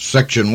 Section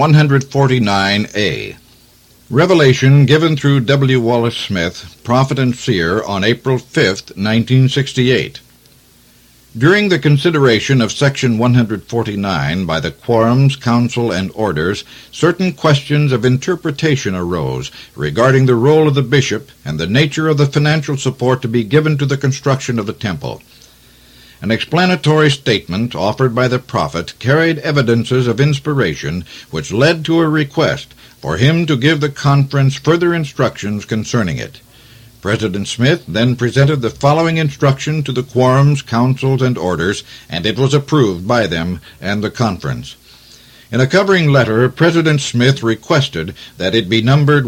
149A. Revelation given through W. Wallace Smith, prophet and seer, on April 5, 1968. During the consideration of Section 149 by the Quorums, Council, and Orders, certain questions of interpretation arose regarding the role of the bishop and the nature of the financial support to be given to the construction of the temple. An explanatory statement offered by the prophet carried evidences of inspiration which led to a request for him to give the conference further instructions concerning it. President Smith then presented the following instruction to the quorums, councils, and orders, and it was approved by them and the conference. In a covering letter, President Smith requested that it be numbered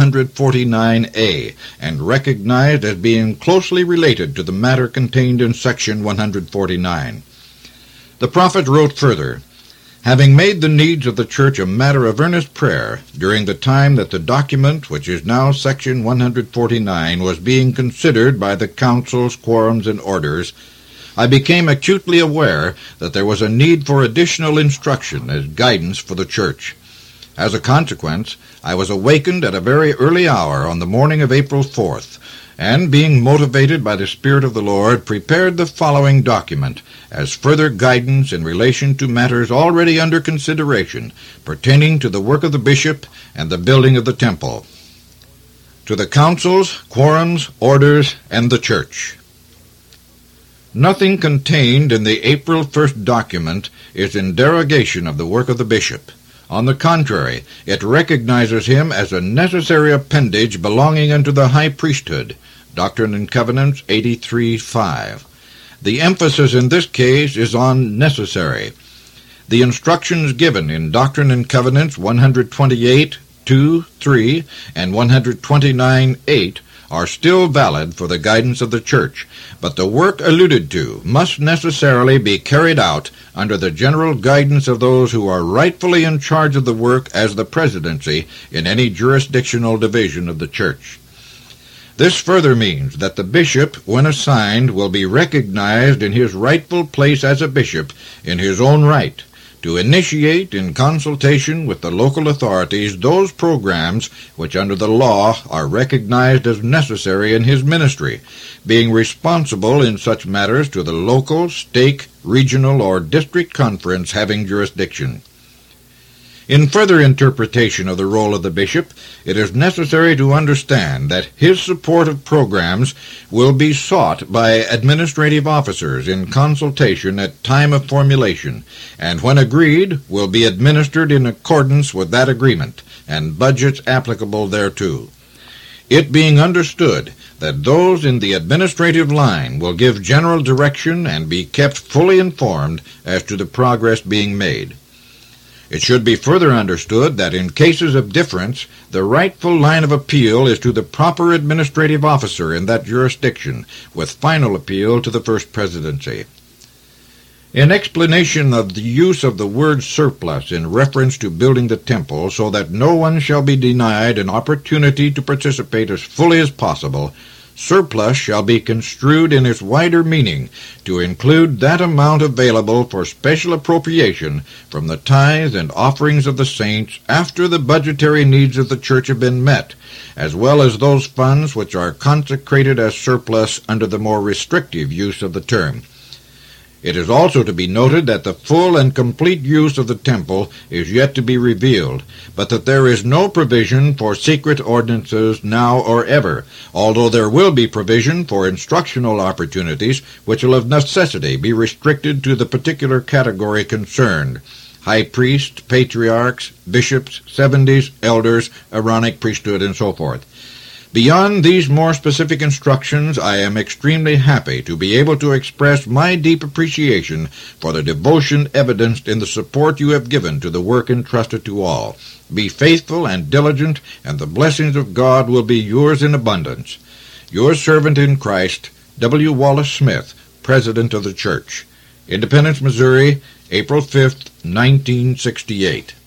149A and recognized as being closely related to the matter contained in Section 149. The prophet wrote further, "Having made the needs of the church a matter of earnest prayer during the time that the document, which is now Section 149, was being considered by the councils, quorums, and orders, I became acutely aware that there was a need for additional instruction as guidance for the church. As a consequence, I was awakened at a very early hour on the morning of April 4th, and, being motivated by the Spirit of the Lord, prepared the following document as further guidance in relation to matters already under consideration pertaining to the work of the bishop and the building of the temple. To the councils, quorums, orders, and the church. Nothing contained in the April 1st document is in derogation of the work of the bishop. On the contrary, it recognizes him as a necessary appendage belonging unto the high priesthood. Doctrine and Covenants 83:5. The emphasis in this case is on necessary. The instructions given in Doctrine and Covenants 128:2-3 and 129:8 are still valid for the guidance of the church, but the work alluded to must necessarily be carried out under the general guidance of those who are rightfully in charge of the work as the presidency in any jurisdictional division of the church. This further means that the bishop, when assigned, will be recognized in his rightful place as a bishop in his own right, to initiate, in consultation with the local authorities, those programs which under the law are recognized as necessary in his ministry, being responsible in such matters to the local, stake, regional, or district conference having jurisdiction. In further interpretation of the role of the bishop, it is necessary to understand that his support of programs will be sought by administrative officers in consultation at time of formulation, and when agreed, will be administered in accordance with that agreement, and budgets applicable thereto. It being understood that those in the administrative line will give general direction and be kept fully informed as to the progress being made. It should be further understood that in cases of difference, the rightful line of appeal is to the proper administrative officer in that jurisdiction, with final appeal to the First Presidency. In explanation of the use of the word surplus in reference to building the temple so that no one shall be denied an opportunity to participate as fully as possible, surplus shall be construed in its wider meaning to include that amount available for special appropriation from the tithes and offerings of the saints after the budgetary needs of the church have been met, as well as those funds which are consecrated as surplus under the more restrictive use of the term. It is also to be noted that the full and complete use of the temple is yet to be revealed, but that there is no provision for secret ordinances now or ever, although there will be provision for instructional opportunities which will of necessity be restricted to the particular category concerned: high priests, patriarchs, bishops, 70s, elders, Aaronic priesthood, and so forth. Beyond these more specific instructions, I am extremely happy to be able to express my deep appreciation for the devotion evidenced in the support you have given to the work entrusted to all. Be faithful and diligent, and the blessings of God will be yours in abundance. Your servant in Christ, W. Wallace Smith, President of the Church. Independence, Missouri, April 5th, 1968.